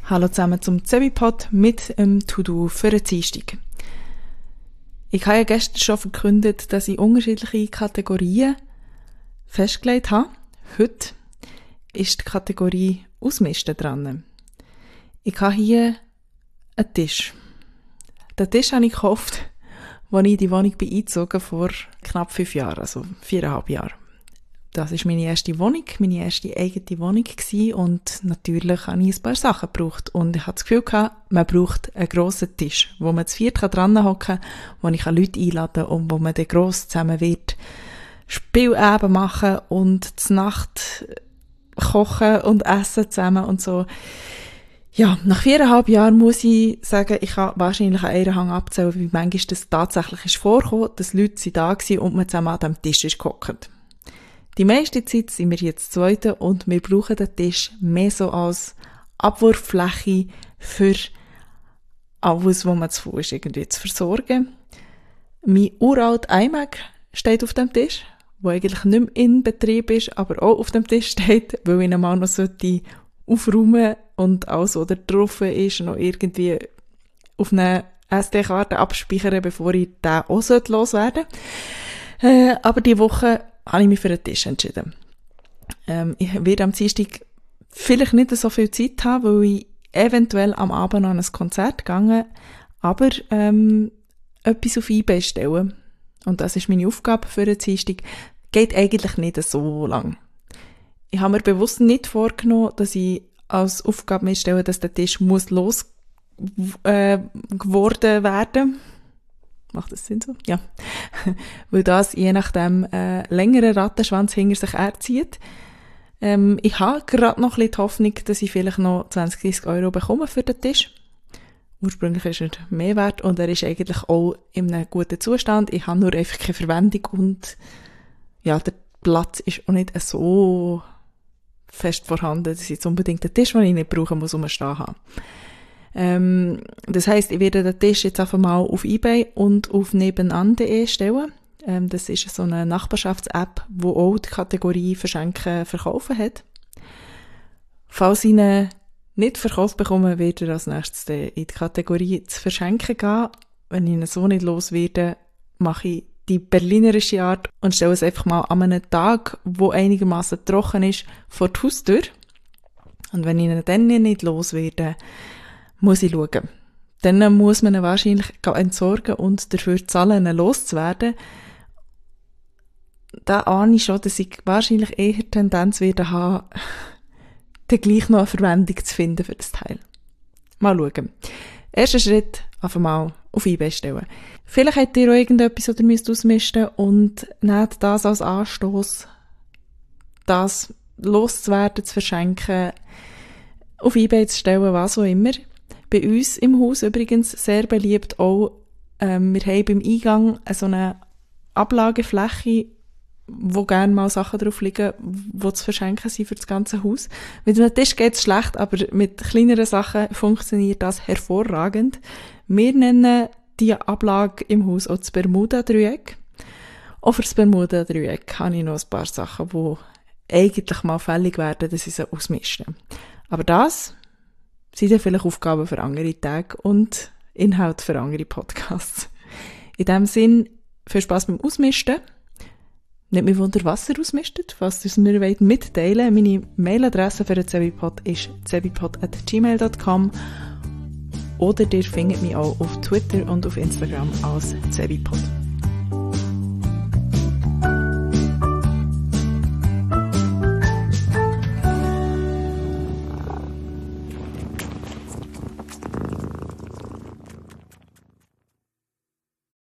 Hallo zusammen zum Zebipod mit dem To-Do für den Dienstag. Ich habe ja gestern schon verkündet, dass ich unterschiedliche Kategorien festgelegt habe. Heute ist die Kategorie Ausmisten dran. Ich habe hier einen Tisch. Den Tisch habe ich gekauft, als ich in die Wohnung eingezogen vor knapp 5 Jahren, also 4,5 Jahre. Das war meine erste Wohnung, meine erste eigene Wohnung gewesen und natürlich habe ich ein paar Sachen gebraucht. Und ich hatte das Gefühl gehabt, man braucht einen grossen Tisch, wo man zu viert dran hocken kann, wo ich Leute einladen kann und wo man dann gross zusammen wird Spielabend machen und zur Nacht kochen und essen zusammen und so. Ja, nach 4,5 Jahren muss ich sagen, ich kann wahrscheinlich an einer Hand abzählen, wie manchmal das tatsächlich ist vorgekommen, dass Leute da waren und man zusammen an dem Tisch ist gehockt. Die meiste Zeit sind wir jetzt Zweite und wir brauchen den Tisch mehr so als Abwurffläche für alles, was man zu Fuß irgendwie zu versorgen. Mein uralter iMac steht auf dem Tisch, der eigentlich nicht mehr in Betrieb ist, aber auch auf dem Tisch steht, weil ich ihn mal noch aufräumen und alles, was da drauf ist, noch irgendwie auf eine SD-Karte abspeichern, bevor ich den auch loswerden sollte. Aber diese Woche habe ich mich für einen Tisch entschieden. Ich werde am Dienstag vielleicht nicht so viel Zeit haben, weil ich eventuell am Abend noch an ein Konzert gehe, aber etwas auf eBay stellen. Und das ist meine Aufgabe für den Dienstag. Geht eigentlich nicht so lang. Ich habe mir bewusst nicht vorgenommen, dass ich als Aufgabe mir stelle, dass der Tisch muss geworden werden. Macht das Sinn so? Ja. Weil das je nachdem längeren Rattenschwanz hinter sich herzieht. Ich habe gerade noch ein bisschen die Hoffnung, dass ich vielleicht noch 20-30 Euro bekomme für den Tisch. Ursprünglich ist er mehr wert und er ist eigentlich auch in einem guten Zustand. Ich habe nur einfach keine Verwendung und ja, der Platz ist auch nicht so fest vorhanden, dass ich jetzt unbedingt den Tisch, den ich nicht brauche, muss rumstehen haben. Das heisst, ich werde den Tisch jetzt einfach mal auf eBay und auf nebenan.de stellen. Das ist so eine Nachbarschafts-App, die auch die Kategorie Verschenken verkaufen hat. Falls ich ihn nicht verkauft bekomme, werde ich als nächstes in die Kategorie zu verschenken gehen. Wenn ich ihn so nicht los werde, mache ich die berlinerische Art und stelle es einfach mal an einem Tag, wo einigermaßen trocken ist, vor die Haustür. Und wenn ich ihn dann nicht los werde, muss ich schauen. Dann muss man ihn wahrscheinlich entsorgen und dafür zahlen, ihn loszuwerden. Da ahne ich schon, dass ich wahrscheinlich eher Tendenz werde haben, dann gleich noch eine Verwendung zu finden für das Teil. Mal schauen. Erster Schritt, einfach mal auf eBay stellen. Vielleicht habt ihr auch irgendetwas oder müsst ausmisten und nehmt das als Anstoss, das loszuwerden, zu verschenken, auf eBay zu stellen, was auch immer. Bei uns im Haus übrigens sehr beliebt auch, wir haben beim Eingang so eine Ablagefläche, wo gerne mal Sachen drauf liegen, die zu verschenken sind für das ganze Haus. Mit einem Tisch geht es schlecht, aber mit kleineren Sachen funktioniert das hervorragend. Wir nennen die Ablage im Haus auch das Bermuda-Dreieck. Auch für das Bermuda-Dreieck habe ich noch ein paar Sachen, die eigentlich mal fällig werden, dass ich sie ausmischen. Aber das sind dann vielleicht Aufgaben für andere Tage und Inhalt für andere Podcasts. In diesem Sinn, viel Spass beim Ausmisten. Nicht mehr Wunder, was ihr ausmistet, falls ihr es mir mitteilen wollt. Meine Mailadresse für den Zebipod ist zebipod@gmail.com oder ihr findet mich auch auf Twitter und auf Instagram als Zebipod.